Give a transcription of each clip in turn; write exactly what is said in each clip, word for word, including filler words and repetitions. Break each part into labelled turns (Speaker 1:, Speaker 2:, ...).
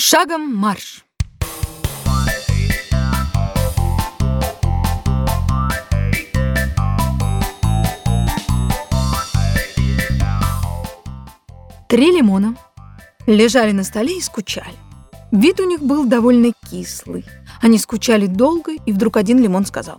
Speaker 1: Шагом марш! Три лимона лежали на столе и скучали. Вид у них был довольно кислый. Они скучали долго, и вдруг один лимон сказал: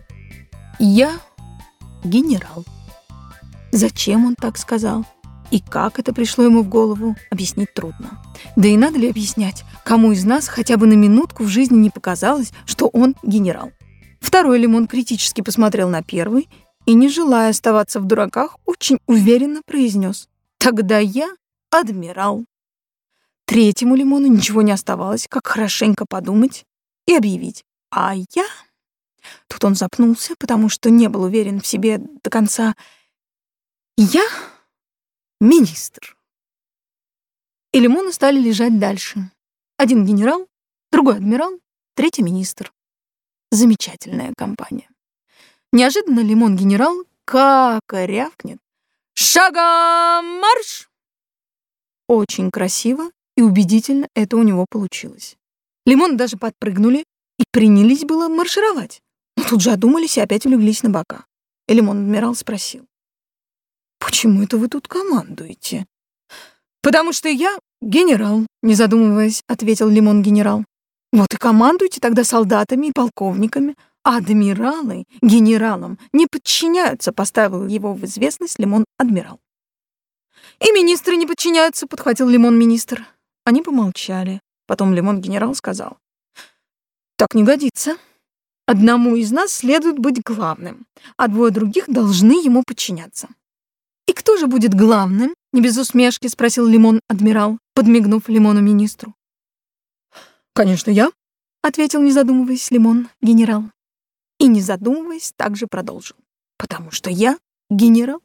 Speaker 1: «Я генерал». Зачем он так сказал? И как это пришло ему в голову, объяснить трудно. Да и надо ли объяснять, кому из нас хотя бы на минутку в жизни не показалось, что он генерал? Второй лимон критически посмотрел на первый и, не желая оставаться в дураках, очень уверенно произнес: «Тогда я адмирал». Третьему лимону ничего не оставалось, как хорошенько подумать и объявить: «А я...» Тут он запнулся, потому что не был уверен в себе до конца. «Я министр». И лимоны стали лежать дальше. Один генерал, другой адмирал, третий министр. Замечательная компания. Неожиданно лимон-генерал как рявкнет: «Шагом марш!» Очень красиво и убедительно это у него получилось. Лимоны даже подпрыгнули и принялись было маршировать. Но тут же одумались и опять улеглись на бока. И лимон-адмирал спросил: «Почему это вы тут командуете?» «Потому что я генерал», — не задумываясь, ответил лимон-генерал. «Вот и командуйте тогда солдатами и полковниками, а адмиралы генералам не подчиняются», — поставил его в известность лимон-адмирал. «И министры не подчиняются», — подхватил лимон-министр. Они помолчали. Потом лимон-генерал сказал: «Так не годится. Одному из нас следует быть главным, а двое других должны ему подчиняться». «И кто же будет главным?» — не без усмешки спросил лимон-адмирал, подмигнув лимону-министру. «Конечно, я», — ответил, не задумываясь, лимон-генерал. И, не задумываясь, также продолжил: «Потому что я генерал».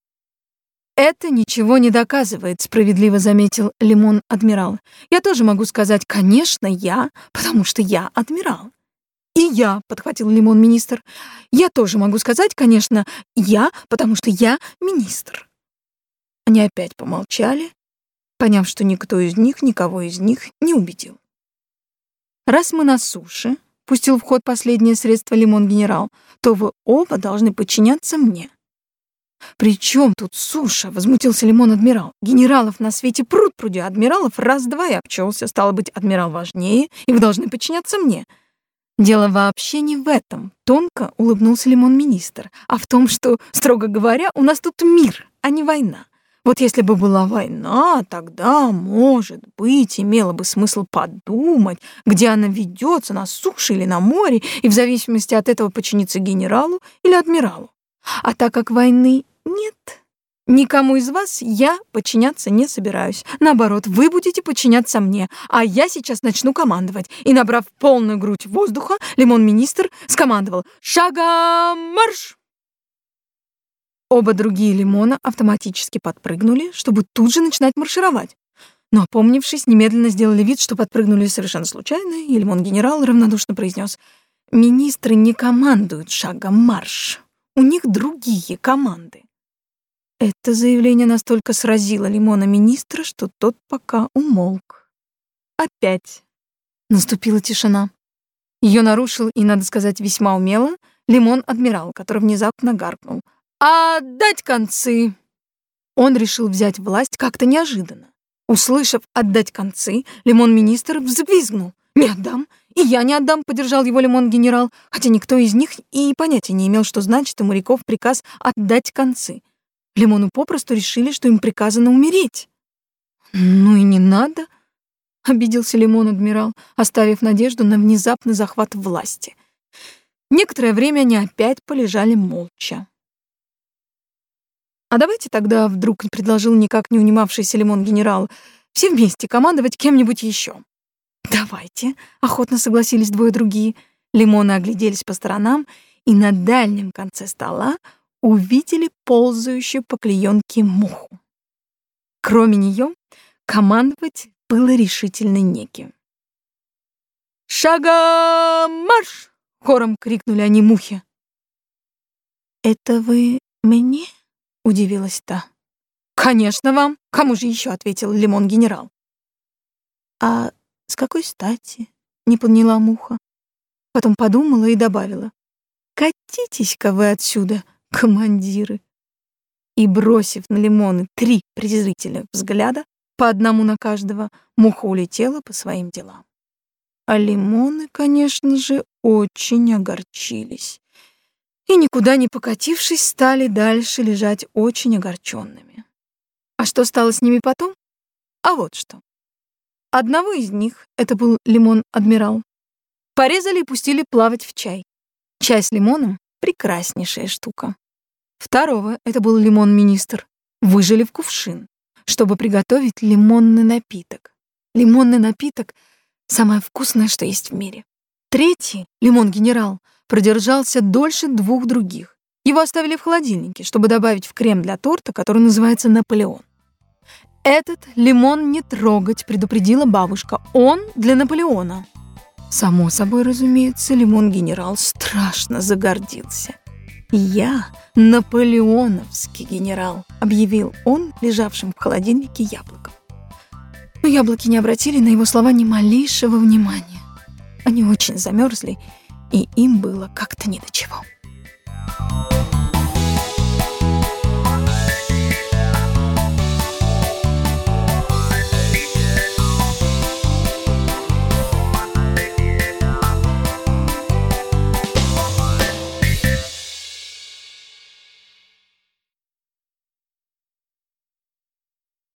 Speaker 1: «Это ничего не доказывает», — справедливо заметил лимон-адмирал. «Я тоже могу сказать: конечно, я, потому что я адмирал». «И я», — подхватил лимон-министр, «я тоже могу сказать, конечно, я, потому что я министр». Они опять помолчали, поняв, что никто из них никого из них не убедил. «Раз мы на суше», — пустил в ход последнее средство лимон-генерал, «то вы оба должны подчиняться мне». «При чем тут суша?» — возмутился лимон-адмирал. «Генералов на свете пруд-пруди, адмиралов раз-два и обчелся. Стало быть, адмирал важнее, и вы должны подчиняться мне». «Дело вообще не в этом», — тонко улыбнулся лимон-министр, «а в том, что, строго говоря, у нас тут мир, а не война. Вот если бы была война, тогда, может быть, имело бы смысл подумать, где она ведется, на суше или на море, и в зависимости от этого подчиниться генералу или адмиралу. А так как войны нет, никому из вас я подчиняться не собираюсь. Наоборот, вы будете подчиняться мне, а я сейчас начну командовать». И, набрав полную грудь воздуха, лимон-министр скомандовал: «Шагом марш!» Оба другие лимона автоматически подпрыгнули, чтобы тут же начинать маршировать. Но, опомнившись, немедленно сделали вид, что подпрыгнули совершенно случайно, и лимон-генерал равнодушно произнес: «Министры не командуют шагом марш. У них другие команды». Это заявление настолько сразило лимона-министра, что тот пока умолк. Опять наступила тишина. Ее нарушил, и, надо сказать, весьма умело, лимон-адмирал, который внезапно гаркнул: «Отдать концы!» Он решил взять власть как-то неожиданно. Услышав «отдать концы», лимон-министр взвизгнул: «Не отдам! И я не отдам!» — поддержал его лимон-генерал, хотя никто из них и понятия не имел, что значит у моряков приказ «отдать концы». Лимоны попросту решили, что им приказано умереть. «Ну и не надо», — обиделся лимон-адмирал, оставив надежду на внезапный захват власти. Некоторое время они опять полежали молча. «А давайте тогда, — вдруг предложил никак не унимавшийся лимон-генерал, — все вместе командовать кем-нибудь еще». «Давайте», — охотно согласились двое другие. Лимоны огляделись по сторонам и на дальнем конце стола увидели ползающую по клеенке муху. Кроме нее, командовать было решительно неким. «Шагом марш!» — хором крикнули они мухе. «Это вы мне?» — удивилась та. «Конечно вам! Кому же еще?» — ответил лимон-генерал. «А С какой стати? Не поняла муха. Потом подумала и добавила: катитесь-ка вы отсюда, командиры. И, бросив на лимоны три презрительных взгляда, по одному на каждого, муха улетела по своим делам. А лимоны, конечно же, очень огорчились. И, никуда не покатившись, стали дальше лежать очень огорченными. А что стало с ними потом? А вот что. Одного из них, это был лимон-адмирал, порезали и пустили плавать в чай. Чай с лимоном — прекраснейшая штука. Второго, это был лимон-министр, выжали в кувшин, чтобы приготовить лимонный напиток. Лимонный напиток — самое вкусное, что есть в мире. Третий, лимон-генерал, продержался дольше двух других. Его оставили в холодильнике, чтобы добавить в крем для торта, который называется Наполеон. Этот лимон не трогать, предупредила бабушка. Он для Наполеона. Само собой, разумеется, лимон-генерал страшно загордился. «Я наполеоновский генерал», — объявил он лежавшим в холодильнике яблоком. Но яблоки не обратили на его слова ни малейшего внимания. Они очень замерзли, и им было как-то ни до чего.